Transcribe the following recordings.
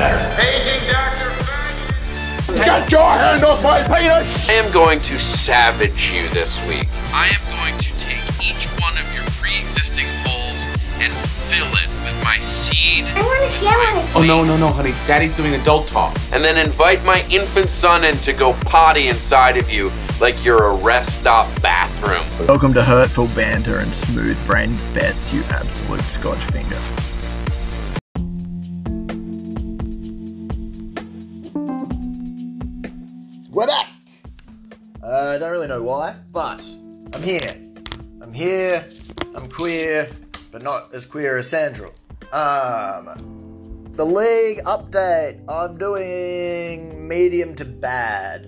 better. Paging Dr. Get your hand off my penis! I am going to savage you this week. I am going to take each one of your pre-existing holes and fill it with my seed. I want to see. Oh, no, honey. Daddy's doing adult talk. And then invite my infant son in to go potty inside of you like you're a rest stop bathroom. Welcome to Hurtful Banter and Smooth Brain Bets, you absolute scotch finger. We're back! I don't really know why, but I'm here. I'm queer, but not as queer as Sandra. The league update. I'm doing medium to bad.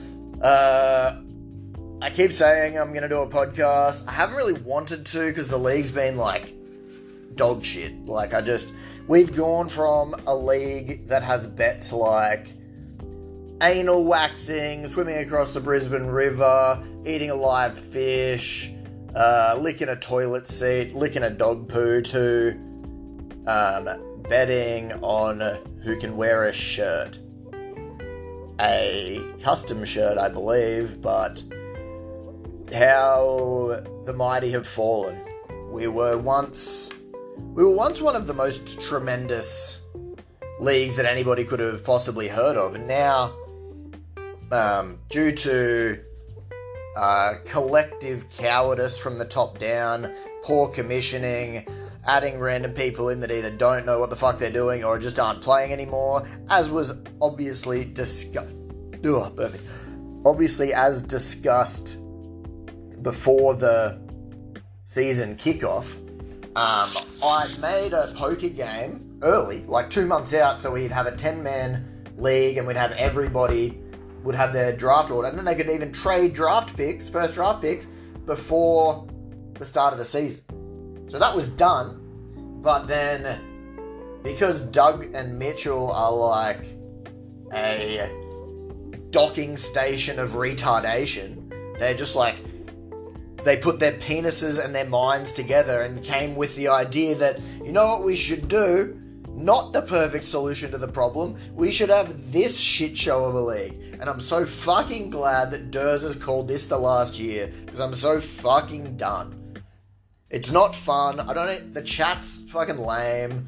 I keep saying I'm going to do a podcast. I haven't really wanted to because the league's been like dog shit. We've gone from a league that has bets like anal waxing, swimming across the Brisbane River, eating a live fish, licking a toilet seat, licking a dog poo, to betting on who can wear a shirt. A custom shirt, I believe, but how the mighty have fallen. We were once one of the most tremendous leagues that anybody could have possibly heard of, and now, due to collective cowardice from the top down, poor commissioning, adding random people in that either don't know what the fuck they're doing or just aren't playing anymore, as was obviously as discussed before the season kickoff. I made a poker game early, like 2 months out, so we'd have a 10-man league and we'd have everybody would have their draft order, and then they could even trade first draft picks, before the start of the season. So that was done, but then because Doug and Mitchell are like a docking station of retardation, they're just like, they put their penises and their minds together and came with the idea that, you know what we should do? Not the perfect solution to the problem. We should have this shit show of a league. And I'm so fucking glad that Durs has called this the last year, because I'm so fucking done. It's not fun. The chat's fucking lame.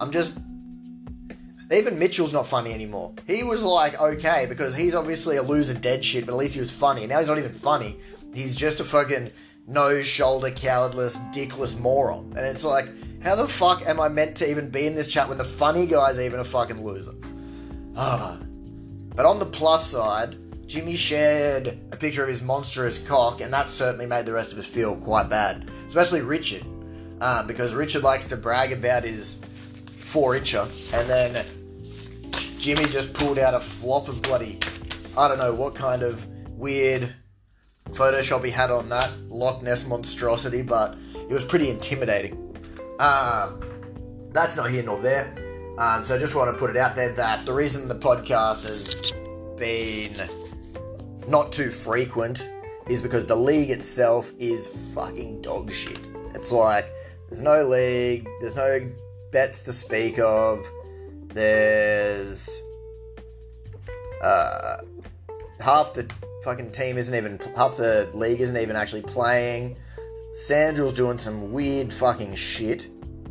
Even Mitchell's not funny anymore. He was like, okay, because he's obviously a loser dead shit, but at least he was funny. Now he's not even funny. He's just a fucking nose, shoulder, cowardless, dickless moron. And it's like, how the fuck am I meant to even be in this chat when the funny guy's even a fucking loser? But on the plus side, Jimmy shared a picture of his monstrous cock, and that certainly made the rest of us feel quite bad. Especially Richard. Because Richard likes to brag about his 4-incher, and then Jimmy just pulled out a flop of bloody, I don't know what kind of weird Photoshop he had on that Loch Ness monstrosity, but it was pretty intimidating. That's not here nor there. So I just want to put it out there that the reason the podcast has been not too frequent is because the league itself is fucking dog shit. It's like, there's no league, there's no bets to speak of, there's half the fucking team half the league isn't even actually playing. Sandra's doing some weird fucking shit.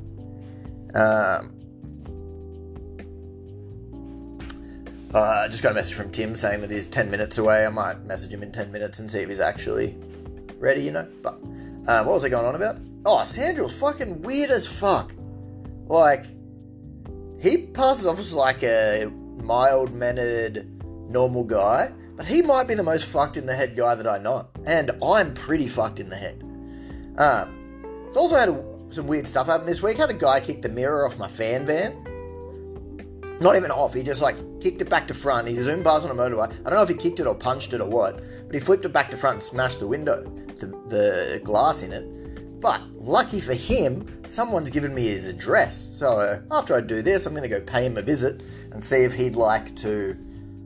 I just got a message from Tim saying that he's 10 minutes away. I might message him in 10 minutes and see if he's actually ready, you know. But what was I going on about? Oh, Sandra's fucking weird as fuck. Like, he passes off as like a mild-mannered, normal guy, but he might be the most fucked in the head guy that I know. And I'm pretty fucked in the head. It's also had some weird stuff happen this week. Had a guy kick the mirror off my fan van. Not even off, he just like kicked it back to front. He zoomed past on a motorbike. I don't know if he kicked it or punched it or what, but he flipped it back to front and smashed the window, the glass in it. But lucky for him, someone's given me his address. So after I do this, I'm going to go pay him a visit and see if he'd like to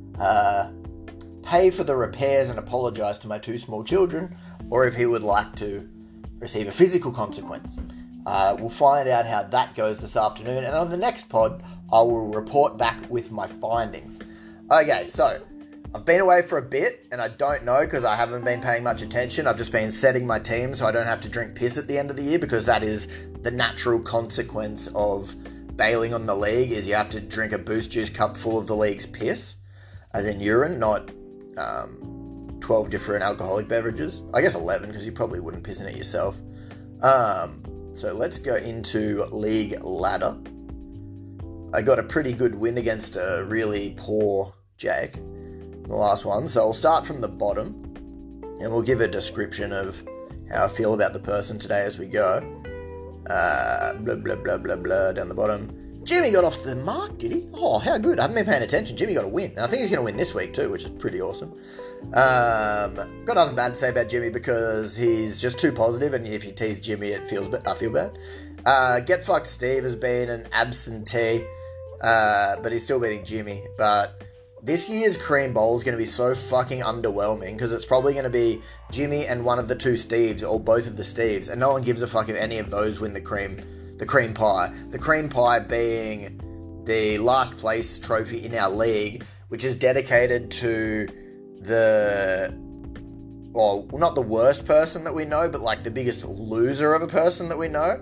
pay for the repairs and apologise to my 2 small children, or if he would like to receive a physical consequence. We'll find out how that goes this afternoon, and on the next pod, I will report back with my findings. Okay, so I've been away for a bit, and I don't know because I haven't been paying much attention. I've just been setting my team so I don't have to drink piss at the end of the year, because that is the natural consequence of bailing on the league, is you have to drink a Boost Juice cup full of the league's piss, as in urine, not 12 different alcoholic beverages. I guess 11, because you probably wouldn't piss in it yourself. So let's go into League Ladder. I got a pretty good win against a really poor Jake, the last one. So I'll start from the bottom, and we'll give a description of how I feel about the person today as we go. Blah, blah, blah, blah, blah, down the bottom. Jimmy got off the mark, did he? Oh, how good. I haven't been paying attention. Jimmy got a win. And I think he's going to win this week too, which is pretty awesome. Got nothing bad to say about Jimmy because he's just too positive, and if you tease Jimmy, I feel bad. Get Fucked Steve has been an absentee, but he's still beating Jimmy. But this year's Cream Bowl is going to be so fucking underwhelming because it's probably going to be Jimmy and one of the two Steves, or both of the Steves, and no one gives a fuck if any of those win the cream pie. The cream pie being the last place trophy in our league, which is dedicated to not the worst person that we know, but like the biggest loser of a person that we know.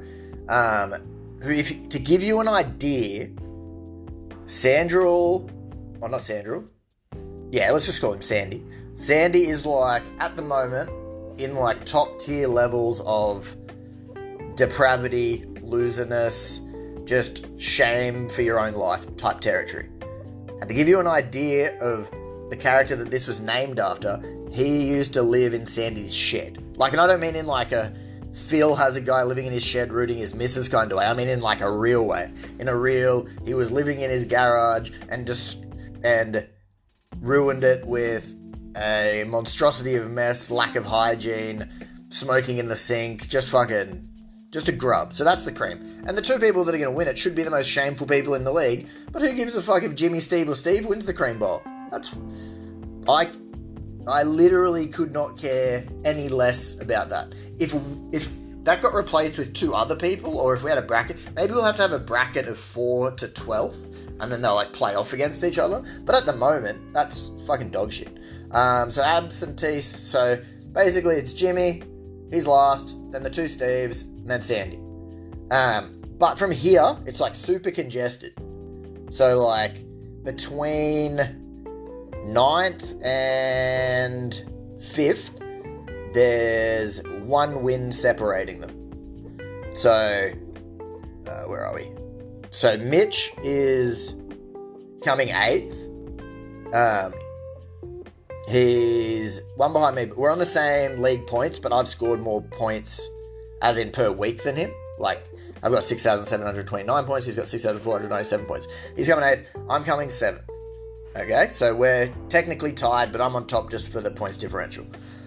To give you an idea, Sandril, or not Sandril, yeah, let's just call him Sandy. Sandy is like, at the moment, in like top tier levels of depravity, loserness, just shame for your own life type territory. And to give you an idea of the character that this was named after, he used to live in Sandy's shed. Like, and I don't mean in like a Phil has a guy living in his shed rooting his missus kind of way. I mean in like a real way. In a real, he was living in his garage and ruined it with a monstrosity of mess, lack of hygiene, smoking in the sink, just a grub. So that's the cream. And the two people that are going to win it should be the most shameful people in the league. But who gives a fuck if Jimmy, Steve, or Steve wins the Cream Bowl? I literally could not care any less about that. If that got replaced with two other people, or if we had a bracket, maybe we'll have to have a bracket of 4 to 12th, and then they'll like play off against each other. But at the moment, that's fucking dog shit. So absentees. So basically, it's Jimmy, he's last, then the two Steves, and then Sandy. But from here, it's like super congested. So like between 9th and 5th, there's one win separating them. So, where are we? So Mitch is coming 8th. He's one behind me. We're on the same league points, but I've scored more points, as in per week, than him. Like, I've got 6,729 points. He's got 6,497 points. He's coming 8th. I'm coming 7th. Okay, so we're technically tied, but I'm on top just for the points differential.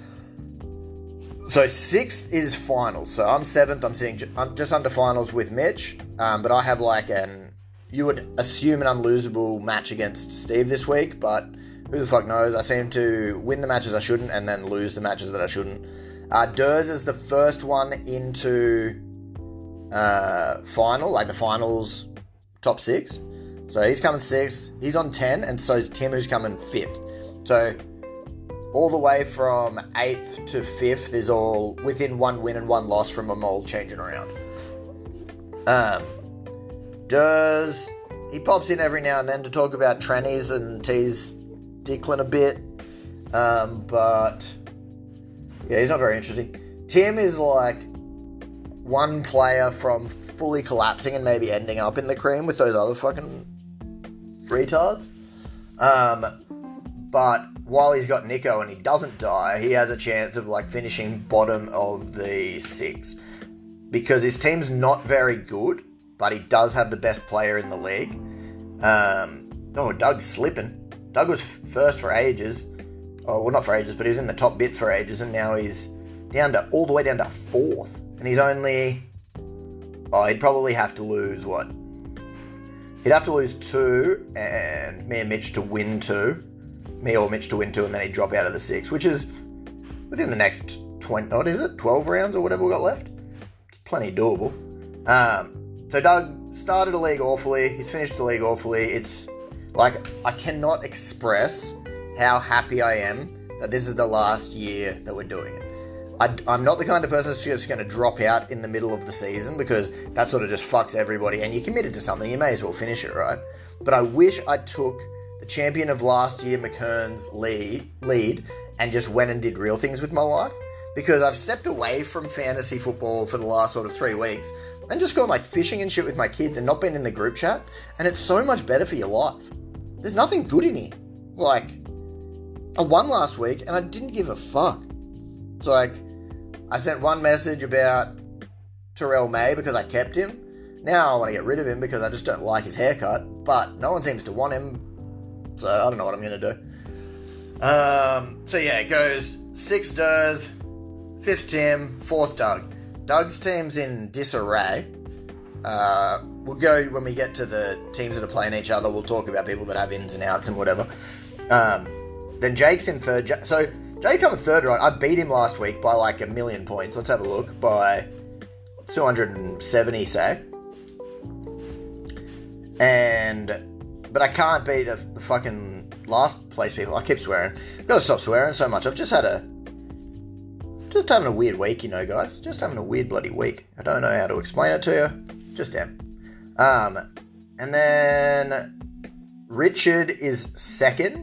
So 6th is finals. So I'm 7th. I'm sitting just under finals with Mitch. But I have like you would assume an unlosable match against Steve this week, but who the fuck knows? I seem to win the matches I shouldn't and then lose the matches that I shouldn't. Durs is the first one into final, like the finals top 6. So he's coming 6th, he's on 10, and so is Tim, who's coming 5th. So all the way from 8th to 5th is all within one win and one loss from them all changing around. Durs, he pops in every now and then to talk about trannies and tease Declan a bit. But yeah, he's not very interesting. Tim is like one player from fully collapsing and maybe ending up in the cream with those other fucking retards. But while he's got Nico and he doesn't die, he has a chance of like finishing bottom of the 6 because his team's not very good, but he does have the best player in the league. Doug's slipping. Doug was first for ages. Oh, well, not for ages, but he was in the top bit for ages, and now he's all the way down to 4th, and he's only. Oh, he'd probably have to lose what? He'd have to lose 2, and me and Mitch to win 2. Me or Mitch to win 2, and then he'd drop out of the 6, which is within the next 12 rounds or whatever we got left. It's plenty doable. So Doug started a league awfully. He's finished the league awfully. It's like, I cannot express how happy I am that this is the last year that we're doing it. I'm not the kind of person that's just going to drop out in the middle of the season, because that sort of just fucks everybody, and you're committed to something, you may as well finish it, right? But I wish I took the champion of last year, McKern's lead, and just went and did real things with my life, because I've stepped away from fantasy football for the last sort of 3 weeks, and just gone like fishing and shit with my kids and not been in the group chat, and it's so much better for your life. There's nothing good in here. Like, I won last week, and I didn't give a fuck. It's like, I sent one message about Terrell May because I kept him. Now I want to get rid of him because I just don't like his haircut. But no one seems to want him, so I don't know what I'm going to do. So yeah, it goes 6 Durs, 5th Tim, 4th Doug. Doug's team's in disarray. We'll go, when we get to the teams that are playing each other, we'll talk about people that have ins and outs and whatever. Then Jake's in 3rd. So Jake come 3rd, right? I beat him last week by like 1,000,000 points. Let's have a look. By 270, say. But I can't beat the fucking last place people. I keep swearing. I've got to stop swearing so much. I've just having a weird week, you know, guys. Just having a weird bloody week. I don't know how to explain it to you. Just am. And then Richard is 2nd.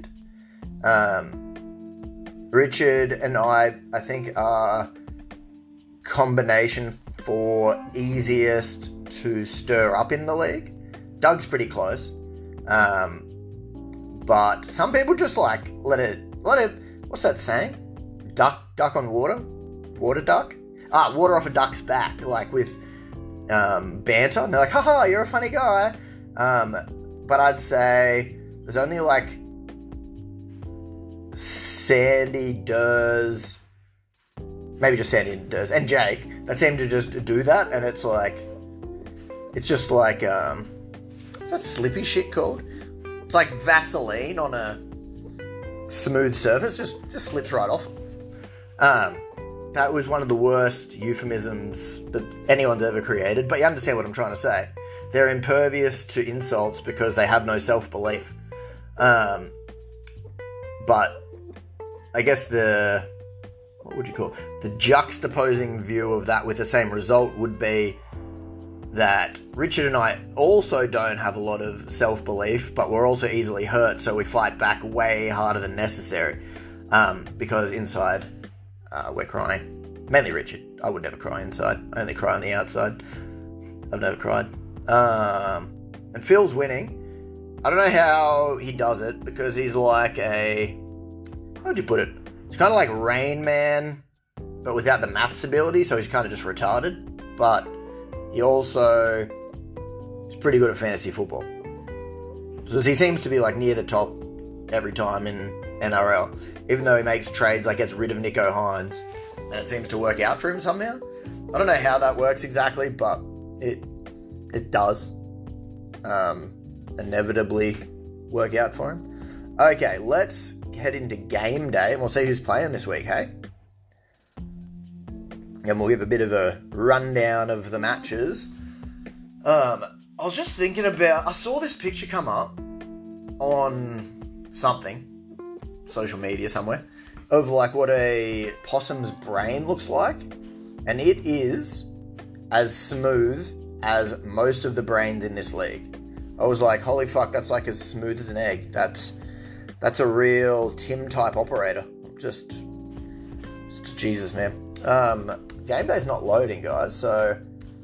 Richard and I think, are combination for easiest to stir up in the league. Doug's pretty close. But some people just like let it, what's that saying? Duck on water? Water duck? Water off a duck's back, like with banter. And they're like, haha, you're a funny guy. But I'd say there's only like Sandy, Durs, maybe just Sandy and Durs, and Jake, that seem to just do that, and it's just like, what's that slippy shit called? It's like Vaseline on a smooth surface, just slips right off. That was one of the worst euphemisms that anyone's ever created, but you understand what I'm trying to say. They're impervious to insults because they have no self-belief. But I guess what would you call it? The juxtaposing view of that with the same result would be that Richard and I also don't have a lot of self-belief, but we're also easily hurt, so we fight back way harder than necessary. Because inside, we're crying. Mainly Richard. I would never cry inside. I only cry on the outside. I've never cried. And Phil's winning. I don't know how he does it, because he's like how would you put it? It's kind of like Rain Man, but without the maths ability, so he's kind of just retarded. But he also is pretty good at fantasy football. So he seems to be like near the top every time in NRL. Even though he makes trades, like gets rid of Nico Hines, and it seems to work out for him somehow. I don't know how that works exactly, but it does inevitably work out for him. Okay, let's head into game day, and we'll see who's playing this week, hey? And we'll give a bit of a rundown of the matches. I was just thinking about, I saw this picture come up on something, social media somewhere, of like what a possum's brain looks like, and it is as smooth as most of the brains in this league. I was like, holy fuck, that's like as smooth as an egg. That's a real Tim type operator. Just Jesus, man. Game day's not loading, guys, so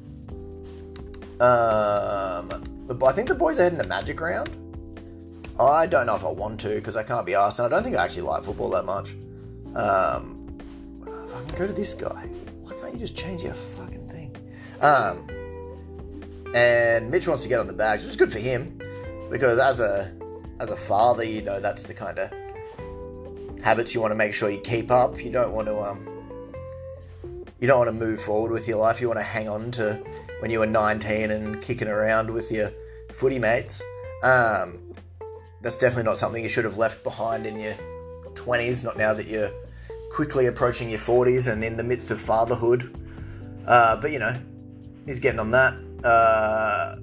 I think the boys are heading to Magic Round. I don't know if I want to, because I can't be arsed, and I don't think I actually like football that much. If I can go to this guy, why can't you just change your fucking thing? And Mitch wants to get on the bags, which is good for him, because as a father, you know that's the kind of habits you want to make sure you keep up. You don't want to move forward with your life. You want to hang on to when you were 19 and kicking around with your footy mates. That's definitely not something you should have left behind in your 20s, not now that you're quickly approaching your 40s and in the midst of fatherhood. But, you know, he's getting on that. I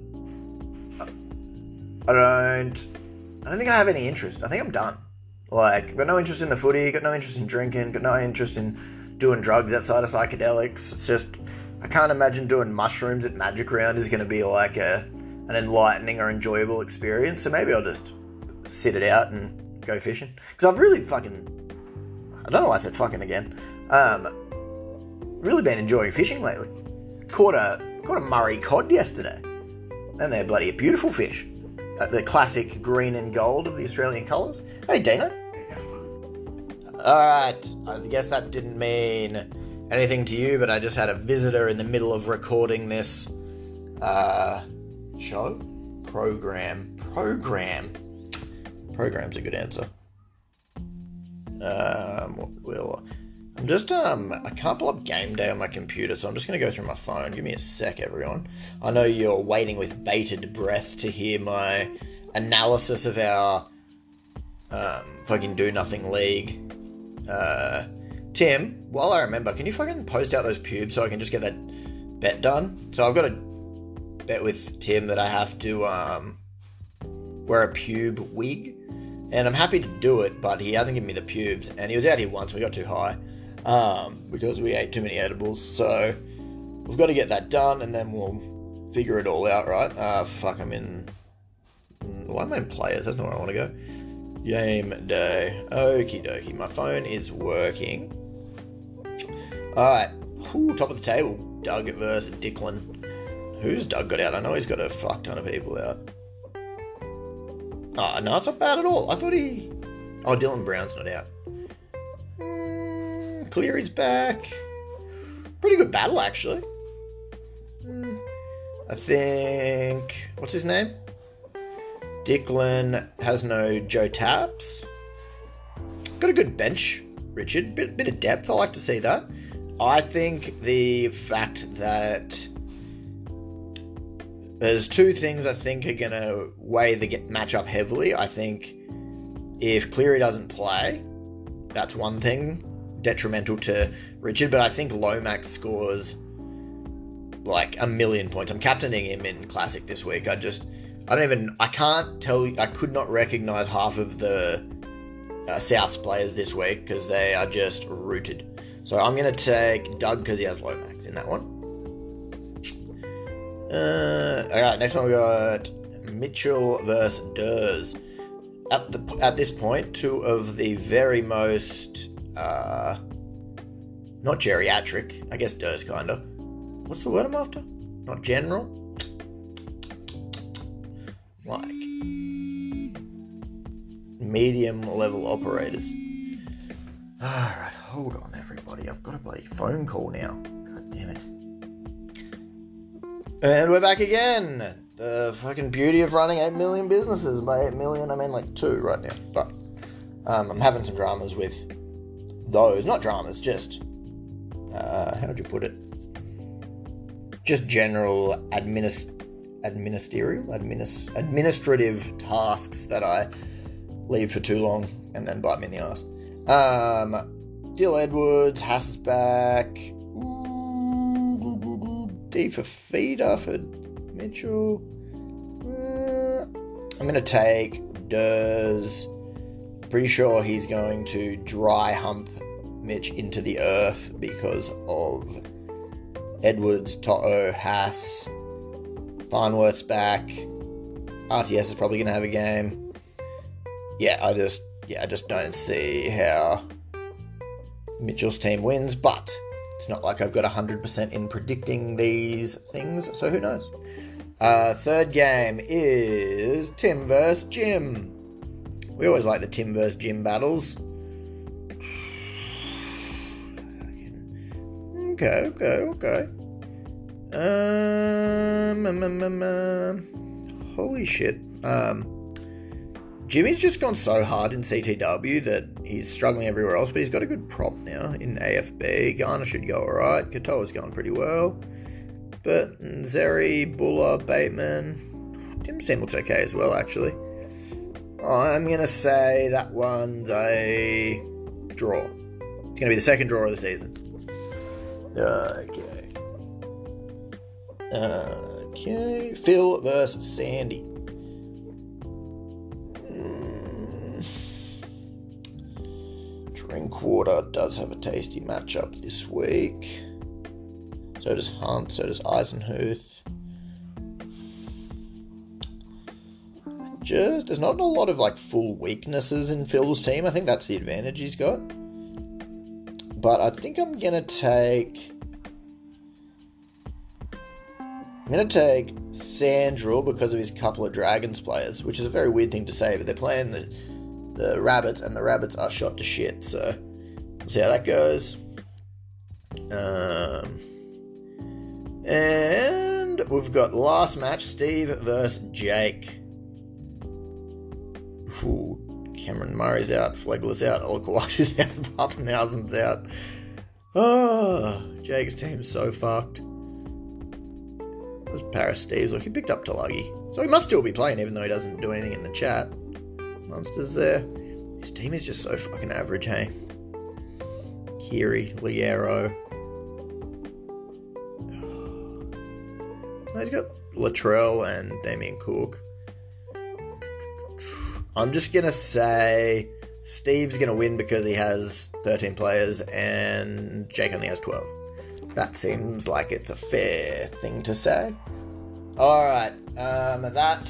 don't think I have any interest. I think I'm done. Like, got no interest in the footy, got no interest in drinking, got no interest in doing drugs outside of psychedelics. It's just, I can't imagine doing mushrooms at Magic Round is going to be like an enlightening or enjoyable experience. So maybe I'll just sit it out and go fishing. Because I've really I don't know why I said fucking again. Really been enjoying fishing lately. Caught a Murray cod yesterday. And they're bloody beautiful fish. The classic green and gold of the Australian colours. Hey, Dino. Alright, I guess that didn't mean anything to you, but I just had a visitor in the middle of recording this show? Program. Program's a good answer. I can't pull up Game Day on my computer, so I'm just going to go through my phone. Give me a sec, everyone. I know you're waiting with bated breath to hear my analysis of our fucking do-nothing league. Tim, while I remember, can you fucking post out those pubes so I can just get that bet done? So I've got a bet with Tim that I have to wear a pube wig, and I'm happy to do it, but he hasn't given me the pubes, and he was out here once and we got too high because we ate too many edibles, so we've got to get that done and then we'll figure it all out, right? Why am I in players? That's not where I want to go. Game day. Okie dokie. My phone is working. Alright. Top of the table. Doug versus Declan. Who's Doug got out? I know he's got a fuck ton of people out. Oh, no, it's not bad at all. I thought Oh, Dylan Brown's not out. Cleary's back. Pretty good battle, actually. I think... What's his name? Declan has no Joe Taps. Got a good bench, Richard. Bit of depth. I like to see that. I think the fact that there's two things I think are going to weigh the matchup heavily. I think if Cleary doesn't play, that's one thing detrimental to Richard. But I think Lomax scores like 1,000,000 points. I'm captaining him in Classic this week. I can't tell you, I could not recognise half of the Souths players this week because they are just rooted. So I'm going to take Doug because he has Lomax in that one. Alright, next one we got Mitchell versus Durs. At this point, two of the very most, not geriatric, I guess Durs kinda. What's the word I'm after? Not general? Like medium level operators. Alright, hold on everybody. I've got a bloody phone call now. God damn it. And we're back again. The fucking beauty of running 8 million businesses. By 8 million, I mean like 2 right now. But I'm having some dramas with those. Not dramas, just how would you put it? Just general administrative tasks that I leave for too long and then bite me in the ass. Dill Edwards, Haas is back. D for Feeder for Mitchell. I'm going to take Durs. Pretty sure he's going to dry hump Mitch into the earth because of Edwards, Toto, Haas. Farnworth's back. RTS is probably going to have a game. I just don't see how Mitchell's team wins, but it's not like I've got 100% in predicting these things, so who knows? Third game is Tim vs. Jim. We always like the Tim vs. Jim battles. Okay. Holy shit. Jimmy's just gone so hard in CTW that he's struggling everywhere else, but he's got a good prop now in AFB. Garner should go alright. Katoa's going pretty well. But Zeri, Buller, Bateman. Tim's team looks okay as well, actually. I'm going to say that one's a draw. It's going to be the second draw of the season. Okay. Okay, Phil versus Sandy. Drinkwater does have a tasty matchup this week. So does Hunt, so does Eisenhuth. There's not a lot of like full weaknesses in Phil's team. I think that's the advantage he's got. But I think I'm gonna take Sandrel because of his couple of Dragons players, which is a very weird thing to say, but they're playing the Rabbits, and the Rabbits are shot to shit, so we'll see how that goes. And we've got last match, Steve versus Jake. Ooh, Cameron Murray's out, Flegler's out, Olakwatu's out, Pappenhausen's out. Oh, Jake's team's so fucked. There's Paris Steve's. Look, he picked up Tulagi. So he must still be playing, even though he doesn't do anything in the chat. Monsters there. His team is just so fucking average, hey? Kiri, Liero. He's got Latrell and Damien Cook. I'm just going to say Steve's going to win because he has 13 players and Jake only has 12. That seems like it's a fair thing to say. Alright, that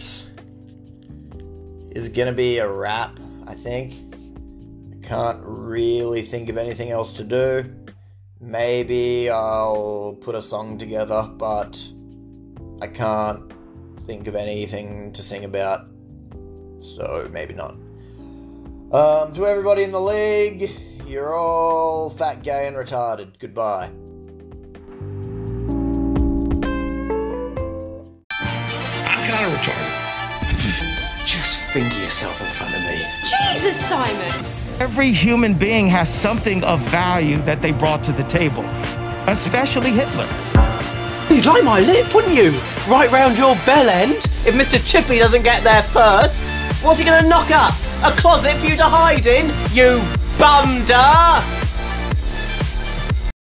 is going to be a wrap, I think. I can't really think of anything else to do. Maybe I'll put a song together, but I can't think of anything to sing about. So, maybe not. To everybody in the league, you're all fat, gay, and retarded. Goodbye. I'm kind of retarded. Just finger yourself in front of me. Jesus, Simon! Every human being has something of value that they brought to the table, especially Hitler. You'd like my lip, wouldn't you? Right round your bell end. If Mr. Chippy doesn't get there first, what's he gonna knock up? A closet for you to hide in, you bumder!